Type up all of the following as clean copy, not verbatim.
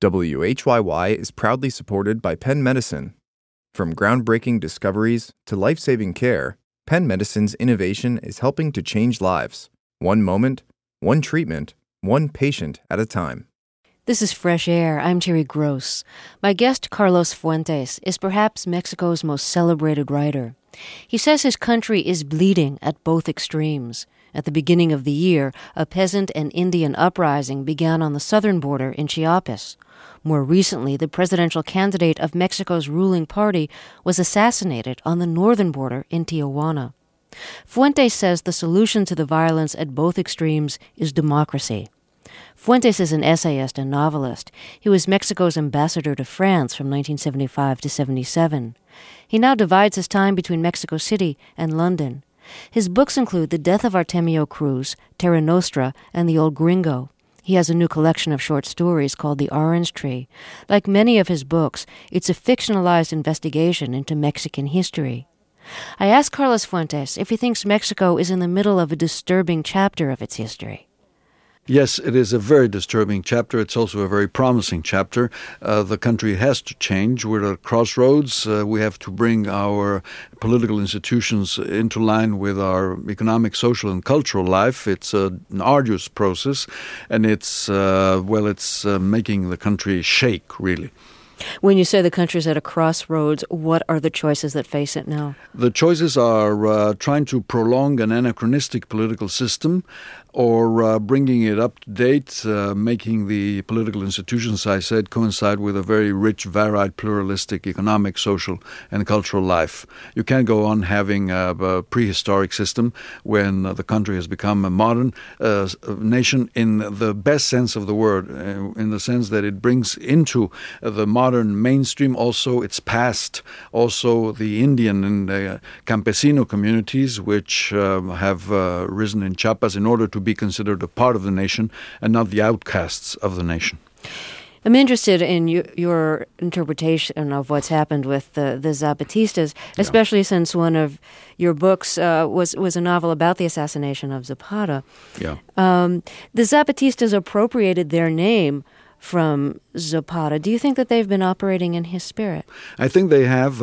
WHYY is proudly supported by Penn Medicine. From groundbreaking discoveries to life-saving care, Penn Medicine's innovation is helping to change lives. One moment, one treatment, one patient at a time. This is Fresh Air. I'm Terry Gross. My guest, Carlos Fuentes, is perhaps Mexico's most celebrated writer. He says his country is bleeding at both extremes. At the beginning of the year, a peasant and Indian uprising began on the southern border in Chiapas. More recently, the presidential candidate of Mexico's ruling party was assassinated on the northern border in Tijuana. Fuentes says the solution to the violence at both extremes is democracy. Fuentes is an essayist and novelist. He was Mexico's ambassador to France from 1975 to 77. He now divides his time between Mexico City and London. His books include The Death of Artemio Cruz, Terra Nostra, and The Old Gringo. He has a new collection of short stories called The Orange Tree. Like many of his books, it's a fictionalized investigation into Mexican history. I asked Carlos Fuentes if he thinks Mexico is in the middle of a disturbing chapter of its history. Yes, it is a very disturbing chapter. It's also a very promising chapter. The country has to change. We're at a crossroads. We have to bring our political institutions into line with our economic, social, and cultural life. It's an arduous process, and it's making the country shake, really. When you say the country's at a crossroads, what are the choices that face it now? The choices are trying to prolong an anachronistic political system or bringing it up to date, making the political institutions, I said, coincide with a very rich, varied, pluralistic economic, social, and cultural life. You can't go on having a prehistoric system when the country has become a modern nation in the best sense of the word, in the sense that it brings into the modern mainstream also its past, also the Indian and campesino communities which have risen in Chiapas in order to be considered a part of the nation and not the outcasts of the nation. I'm interested in your interpretation of what's happened with the Zapatistas, especially since one of your books was a novel about the assassination of Zapata. Yeah. The Zapatistas appropriated their name from Zapata. Do you think that they've been operating in his spirit? I think they have.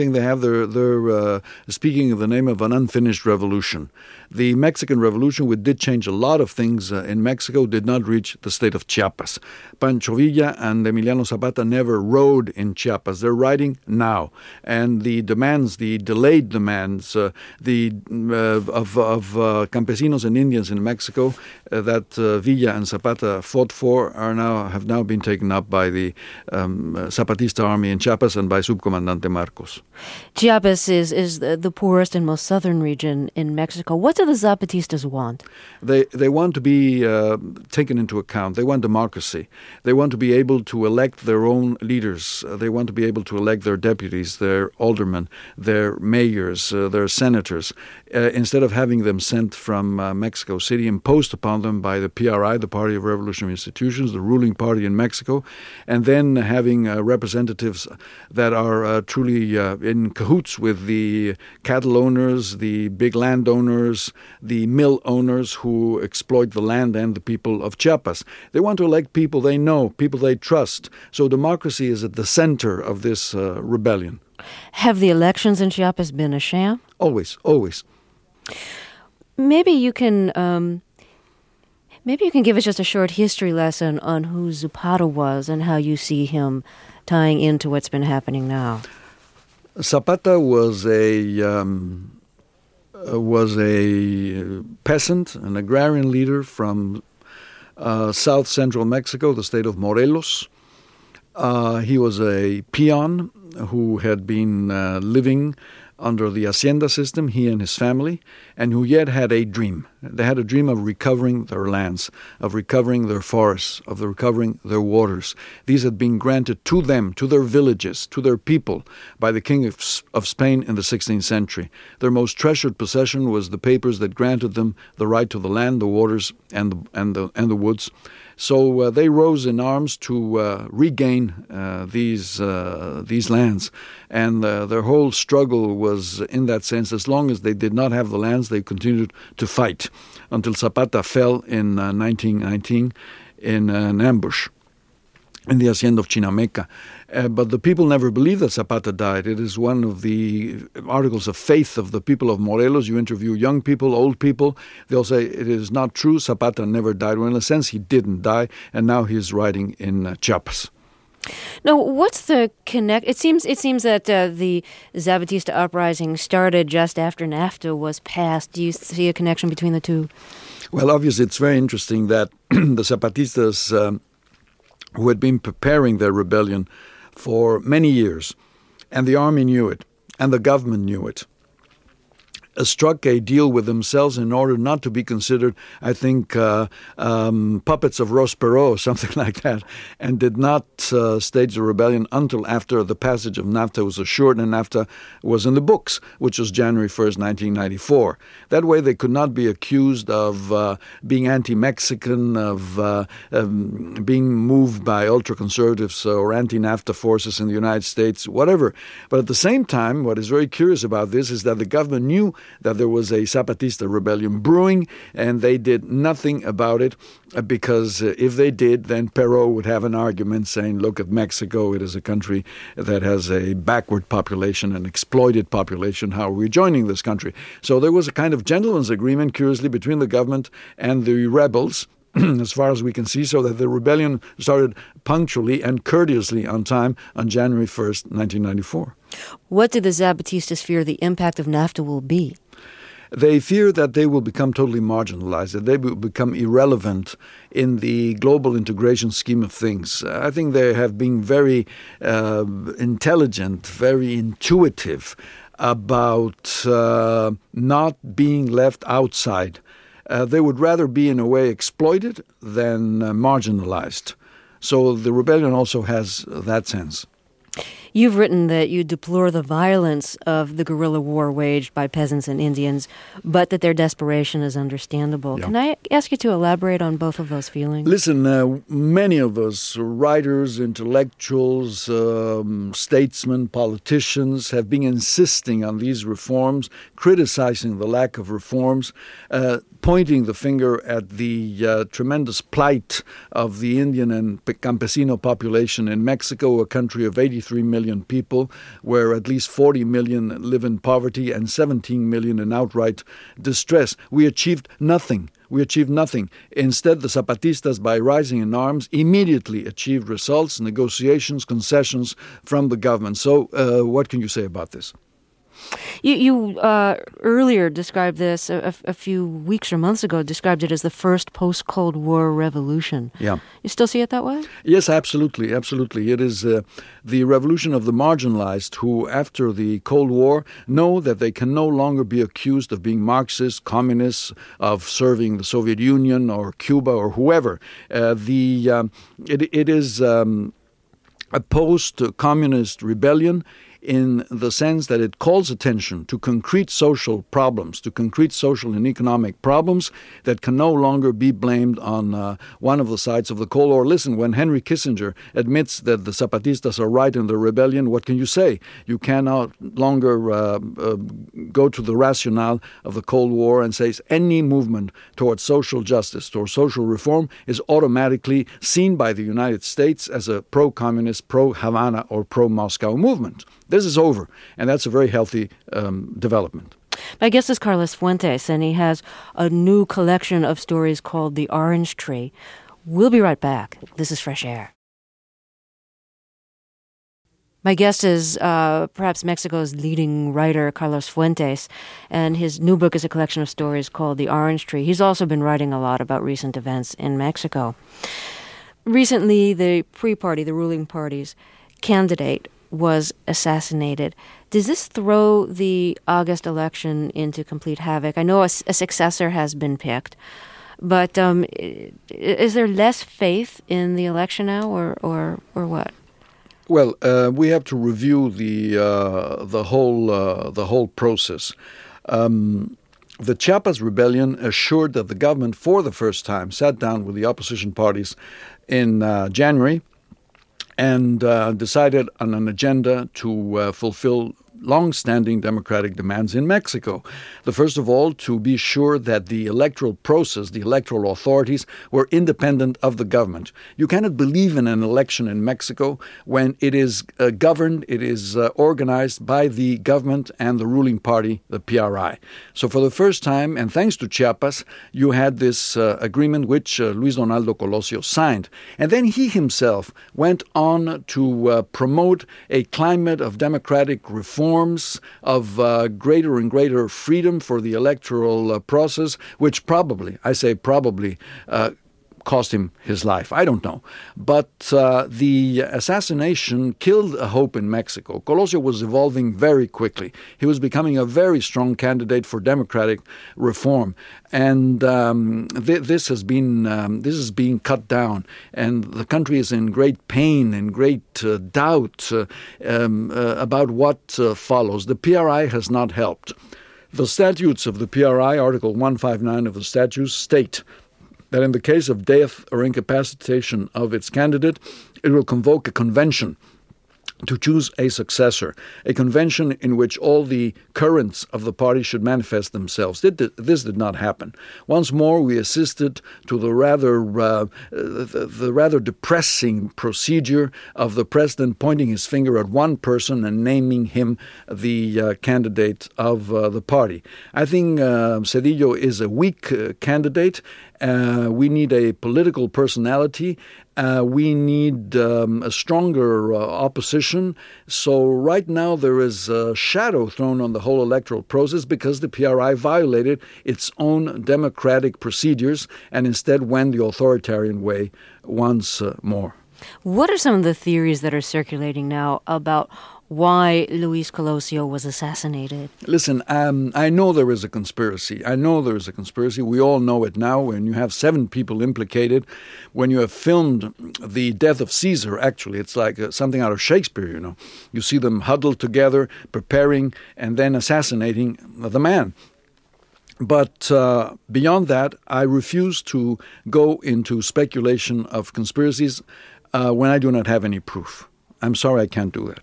They're speaking of the name of an unfinished revolution. The Mexican Revolution, which did change a lot of things in Mexico, did not reach the state of Chiapas. Pancho Villa and Emiliano Zapata never rode in Chiapas. They're riding now. And the demands, the delayed demands of campesinos and Indians in Mexico that Villa and Zapata fought for have now been taken up by the Zapatista army in Chiapas and by Subcomandante Marcos. Chiapas is the poorest and most southern region in Mexico. What do the Zapatistas want? They want to be taken into account. They want democracy. They want to be able to elect their own leaders. They want to be able to elect their deputies, their aldermen, their mayors, their senators, instead of having them sent from Mexico City, imposed upon them by the PRI, the Party of Revolutionary Institutions, the ruling party in Mexico, and then having representatives that are truly in cahoots with the cattle owners, the big landowners, the mill owners who exploit the land and the people of Chiapas. They want to elect people they know, people they trust. So democracy is at the center of this rebellion. Have the elections in Chiapas been a sham? Always, always. Maybe you can give us just a short history lesson on who Zapata was and how you see him tying into what's been happening now. Zapata was a peasant, an agrarian leader from south central Mexico, the state of Morelos. He was a peon who had been living under the hacienda system, he and his family, and who yet had a dream. They had a dream of recovering their lands, of recovering their forests, of recovering their waters. These had been granted to them, to their villages, to their people, by the King of Spain in the 16th century. Their most treasured possession was the papers that granted them the right to the land, the waters, and the woods. So they rose in arms to regain these lands, and their whole struggle was in that sense. As long as they did not have the lands, they continued to fight until Zapata fell in 1919 in an ambush. in the Hacienda of Chinameca. But the people never believed that Zapata died. It is one of the articles of faith of the people of Morelos. You interview young people, old people. They'll say it is not true. Zapata never died. Well, in a sense, he didn't die, and now he's riding in Chiapas. Now, what's the connect? It seems that the Zapatista uprising started just after NAFTA was passed. Do you see a connection between the two? Well, obviously, it's very interesting that the Zapatistas, who had been preparing their rebellion for many years, and the army knew it, and the government knew it, struck a deal with themselves in order not to be considered, I think, puppets of Ross Perot or something like that, and did not stage the rebellion until after the passage of NAFTA was assured and NAFTA was in the books, which was January 1st, 1994. That way they could not be accused of being anti-Mexican, of being moved by ultra-conservatives or anti-NAFTA forces in the United States, whatever. But at the same time, what is very curious about this is that the government knew that there was a Zapatista rebellion brewing, and they did nothing about it because if they did, then Perot would have an argument saying, look at Mexico, it is a country that has a backward population, an exploited population, how are we joining this country? So there was a kind of gentleman's agreement, curiously, between the government and the rebels, as far as we can see, so that the rebellion started punctually and courteously on time on January 1st, 1994. What do the Zapatistas fear the impact of NAFTA will be? They fear that they will become totally marginalized, that they will become irrelevant in the global integration scheme of things. I think they have been very intelligent, very intuitive about not being left outside. They would rather be, in a way, exploited than marginalized. So the rebellion also has that sense. You've written that you deplore the violence of the guerrilla war waged by peasants and Indians, but that their desperation is understandable. Yeah. Can I ask you to elaborate on both of those feelings? Listen, many of us, writers, intellectuals, statesmen, politicians, have been insisting on these reforms, criticizing the lack of reforms, pointing the finger at the tremendous plight of the Indian and campesino population in Mexico, a country of 83 million people, where at least 40 million live in poverty and 17 million in outright distress. We achieved nothing. Instead, the Zapatistas, by rising in arms, immediately achieved results, negotiations, concessions from the government. So what can you say about this? You earlier described this, a few weeks or months ago, described it as the first post-Cold War revolution. Yeah. You still see it that way? Yes, absolutely. It is the revolution of the marginalized who, after the Cold War, know that they can no longer be accused of being Marxists, communists, of serving the Soviet Union or Cuba or whoever. It is a post-communist rebellion in the sense that it calls attention to concrete social problems, to concrete social and economic problems that can no longer be blamed on one of the sides of the Cold War. Listen, when Henry Kissinger admits that the Zapatistas are right in the rebellion, what can you say? You cannot longer go to the rationale of the Cold War and say any movement towards social justice, towards social reform, is automatically seen by the United States as a pro-communist, pro-Havana, or pro-Moscow movement. This is over, and that's a very healthy development. My guest is Carlos Fuentes, and he has a new collection of stories called The Orange Tree. We'll be right back. This is Fresh Air. My guest is perhaps Mexico's leading writer, Carlos Fuentes, and his new book is a collection of stories called The Orange Tree. He's also been writing a lot about recent events in Mexico. Recently, the pre-party, the ruling party's candidate, was assassinated. Does this throw the August election into complete havoc? I know a successor has been picked, but is there less faith in the election now, or what? Well, we have to review the whole process. The Chiapas rebellion assured that the government, for the first time, sat down with the opposition parties in January and decided on an agenda to fulfill long-standing democratic demands in Mexico. The first of all, to be sure that the electoral process, the electoral authorities, were independent of the government. You cannot believe in an election in Mexico when it is governed, it is organized by the government and the ruling party, the PRI. So for the first time, and thanks to Chiapas, you had this agreement which Luis Donaldo Colosio signed. And then he himself went on to promote a climate of democratic reforms, of greater and greater freedom for the electoral process, which probably, I say probably, cost him his life. I don't know. But the assassination killed a hope in Mexico. Colosio was evolving very quickly. He was becoming a very strong candidate for democratic reform. And this has been cut down. And the country is in great pain and great doubt about what follows. The PRI has not helped. The statutes of the PRI, Article 159 of the statutes, state that in the case of death or incapacitation of its candidate, it will convoke a convention to choose a successor, a convention in which all the currents of the party should manifest themselves. This did not happen. Once more, we assisted to the rather depressing procedure of the president pointing his finger at one person and naming him the candidate of the party. I think Zedillo is a weak candidate. We need a political personality. We need a stronger opposition. So right now there is a shadow thrown on the whole electoral process because the PRI violated its own democratic procedures and instead went the authoritarian way once more. What are some of the theories that are circulating now about why Luis Colosio was assassinated? Listen, I know there is a conspiracy. We all know it now. When you have 7 people implicated, when you have filmed the death of Caesar, actually, it's like something out of Shakespeare, you know. You see them huddled together, preparing, and then assassinating the man. But beyond that, I refuse to go into speculation of conspiracies when I do not have any proof. I'm sorry, I can't do that.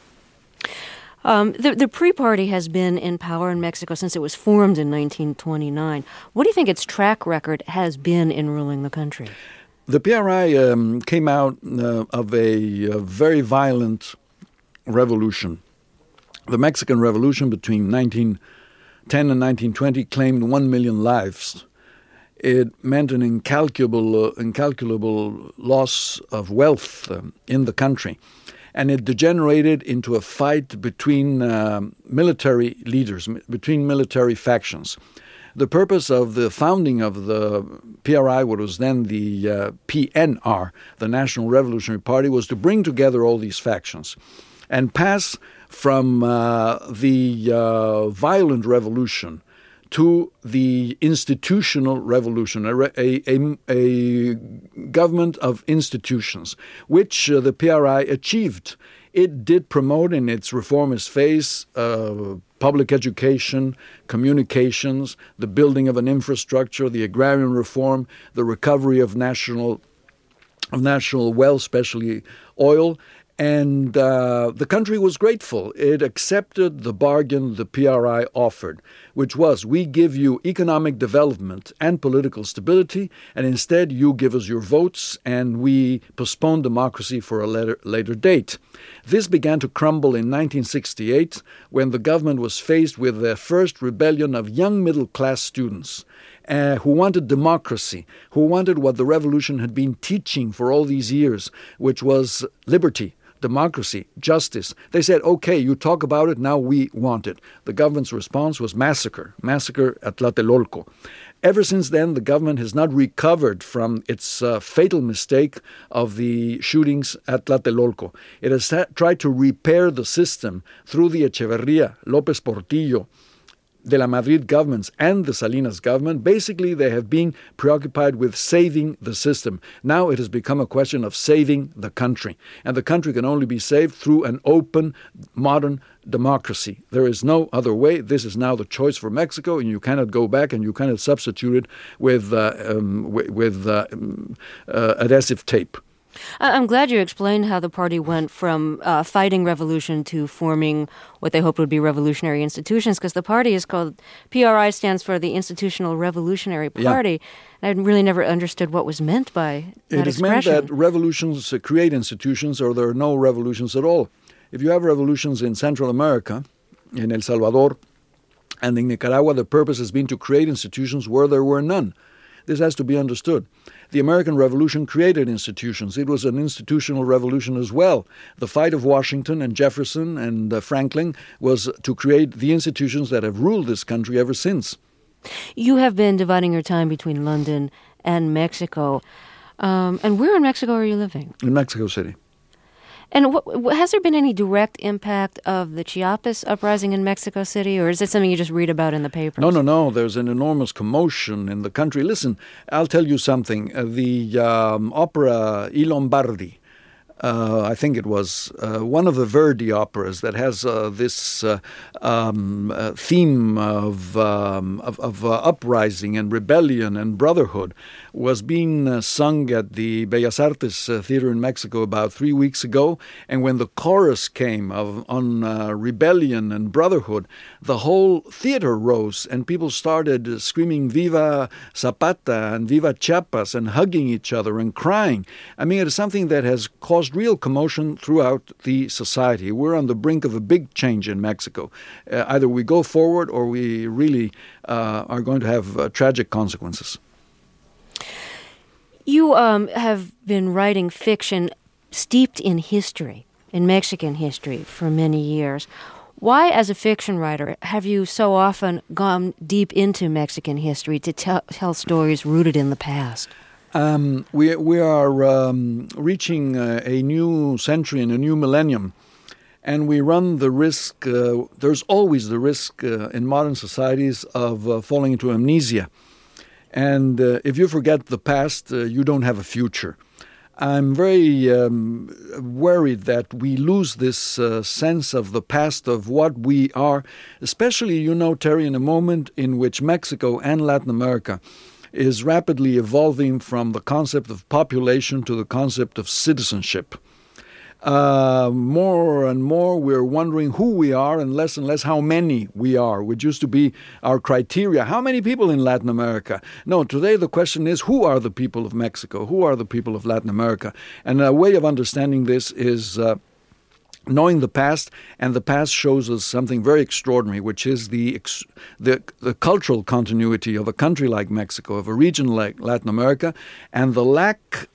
The PRI party has been in power in Mexico since it was formed in 1929. What do you think its track record has been in ruling the country? The PRI came out of a very violent revolution. The Mexican Revolution between 1910 and 1920 claimed 1 million lives. It meant an incalculable loss of wealth in the country. And it degenerated into a fight between military leaders, between military factions. The purpose of the founding of the PRI, what was then the PNR, the National Revolutionary Party, was to bring together all these factions and pass from the violent revolution to the institutional revolution, a government of institutions, which the PRI achieved. It did promote in its reformist phase public education, communications, the building of an infrastructure, the agrarian reform, the recovery of national wealth, especially oil. And the country was grateful. It accepted the bargain the PRI offered, which was, we give you economic development and political stability, and instead you give us your votes, and we postpone democracy for a later date. This began to crumble in 1968, when the government was faced with the first rebellion of young middle-class students who wanted democracy, who wanted what the revolution had been teaching for all these years, which was liberty, democracy, justice. They said, okay, you talk about it, now we want it. The government's response was massacre at Tlatelolco. Ever since then, the government has not recovered from its fatal mistake of the shootings at Tlatelolco. It has tried to repair the system through the Echeverría, López Portillo, de la Madrid governments and the Salinas government. Basically, they have been preoccupied with saving the system. Now it has become a question of saving the country. And the country can only be saved through an open, modern democracy. There is no other way. This is now the choice for Mexico, and you cannot go back and you cannot substitute it with adhesive tape. I'm glad you explained how the party went from fighting revolution to forming what they hoped would be revolutionary institutions, because the party is called, PRI stands for the Institutional Revolutionary Party. Yeah. I really never understood what was meant by that expression. It is meant that revolutions create institutions, or there are no revolutions at all. If you have revolutions in Central America, in El Salvador, and in Nicaragua, the purpose has been to create institutions where there were none. This has to be understood. The American Revolution created institutions. It was an institutional revolution as well. The fight of Washington and Jefferson and Franklin was to create the institutions that have ruled this country ever since. You have been dividing your time between London and Mexico. And where in Mexico are you living? In Mexico City. And has there been any direct impact of the Chiapas uprising in Mexico City, or is it something you just read about in the papers? No. There's an enormous commotion in the country. Listen, I'll tell you something. The opera I Lombardi, I think it was one of the Verdi operas that has this theme of uprising and rebellion and brotherhood, was being sung at the Bellas Artes Theater in Mexico about 3 weeks ago. And when the chorus came on rebellion and brotherhood, the whole theater rose and people started screaming Viva Zapata and Viva Chiapas and hugging each other and crying. I mean, it is something that has caused real commotion throughout the society. We're on the brink of a big change in Mexico. Either we go forward or we really are going to have tragic consequences. You have been writing fiction steeped in history, in Mexican history, for many years. Why, as a fiction writer, have you so often gone deep into Mexican history to tell stories rooted in the past? We are reaching a new century and a new millennium, and we run the risk, there's always the risk in modern societies of falling into amnesia. And if you forget the past, you don't have a future. I'm very worried that we lose this sense of the past, of what we are, especially, Terry, in a moment in which Mexico and Latin America is rapidly evolving from the concept of population to the concept of citizenship. More and more we're wondering who we are and less how many we are, which used to be our criteria. How many people in Latin America? No, today the question is, who are the people of Mexico? Who are the people of Latin America? And a way of understanding this is knowing the past, and the past shows us something very extraordinary, which is the cultural continuity of a country like Mexico, of a region like Latin America, and the lack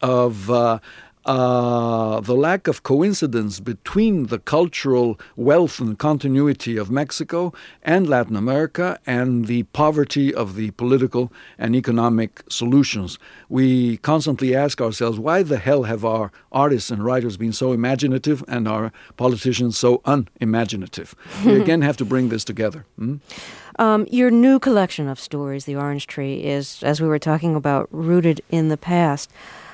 of coincidence between the cultural wealth and continuity of Mexico and Latin America and the poverty of the political and economic solutions. We constantly ask ourselves, why the hell have our artists and writers been so imaginative and our politicians so unimaginative? We again have to bring this together. Your new collection of stories, The Orange Tree, is, as we were talking about, rooted in the past.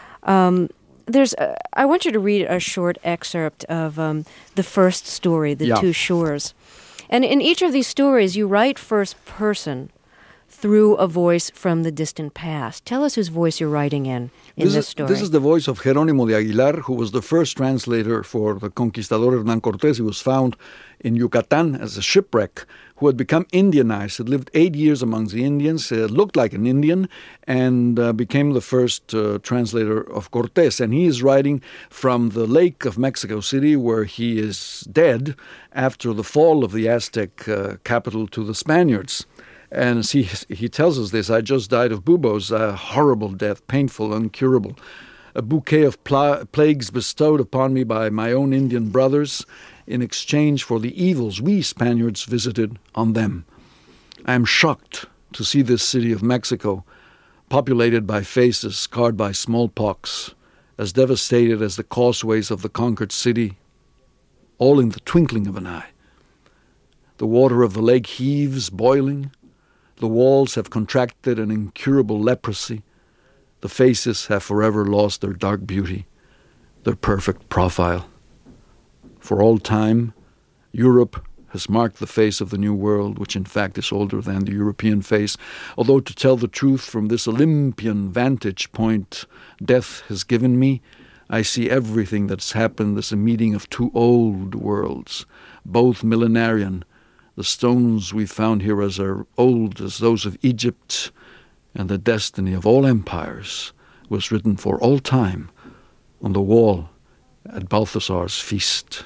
I want you to read a short excerpt of the first story, The Two Shores. And in each of these stories, you write first person through a voice from the distant past. Tell us whose voice you're writing in this story. This is the voice of Jerónimo de Aguilar, who was the first translator for the conquistador Hernán Cortés. He was found in Yucatan as a shipwreck, who had become Indianized, had lived 8 years amongst the Indians, looked like an Indian, and became the first translator of Cortés. And he is writing from the lake of Mexico City, where he is dead after the fall of the Aztec capital to the Spaniards. And he tells us this: I just died of buboes, a horrible death, painful, incurable. A bouquet of plagues bestowed upon me by my own Indian brothers in exchange for the evils we Spaniards visited on them. I am shocked to see this city of Mexico, populated by faces scarred by smallpox, as devastated as the causeways of the conquered city, all in the twinkling of an eye. The water of the lake heaves, boiling. The walls have contracted an incurable leprosy. The faces have forever lost their dark beauty, their perfect profile. For all time, Europe has marked the face of the New World, which in fact is older than the European face. Although, to tell the truth, from this Olympian vantage point death has given me, I see everything that's happened as a meeting of two old worlds, both millenarian. The stones we found here as are old as those of Egypt, and the destiny of all empires was written for all time on the wall at Balthasar's feast.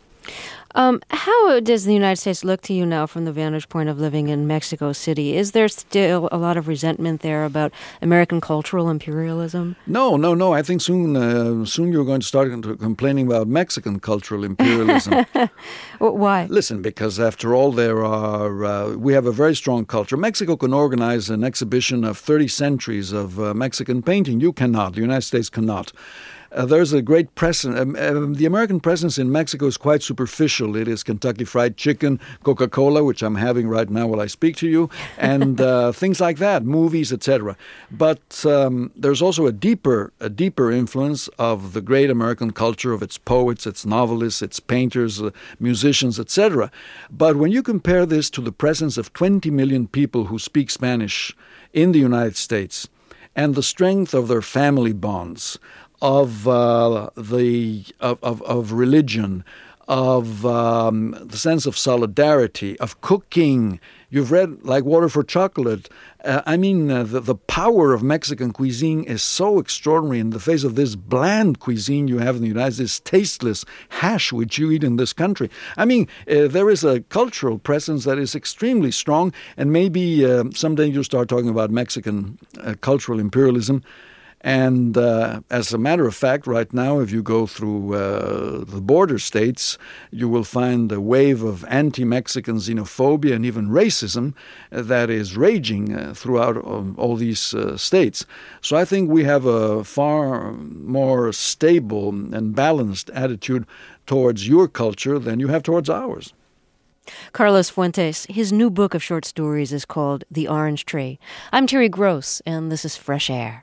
How does the United States look to you now from the vantage point of living in Mexico City? Is there still a lot of resentment there about American cultural imperialism? No. I think soon you're going to start complaining about Mexican cultural imperialism. Why? Listen, because after all, we have a very strong culture. Mexico can organize an exhibition of 30 centuries of Mexican painting. You cannot. The United States cannot. There's a great presence. The American presence in Mexico is quite superficial. It is Kentucky Fried Chicken, Coca-Cola, which I'm having right now while I speak to you, and things like that, movies, etc. But there's also a deeper influence of the great American culture, of its poets, its novelists, its painters, musicians, etc. But when you compare this to the presence of 20 million people who speak Spanish in the United States and the strength of their family bonds, of religion, of the sense of solidarity, of cooking. You've read Like Water for Chocolate. The power of Mexican cuisine is so extraordinary in the face of this bland cuisine you have in the United States, tasteless hash which you eat in this country. There is a cultural presence that is extremely strong, and maybe someday you'll start talking about Mexican cultural imperialism. And as a matter of fact, right now, if you go through the border states, you will find a wave of anti-Mexican xenophobia and even racism that is raging throughout all these states. So I think we have a far more stable and balanced attitude towards your culture than you have towards ours. Carlos Fuentes, his new book of short stories is called The Orange Tree. I'm Terry Gross, and this is Fresh Air.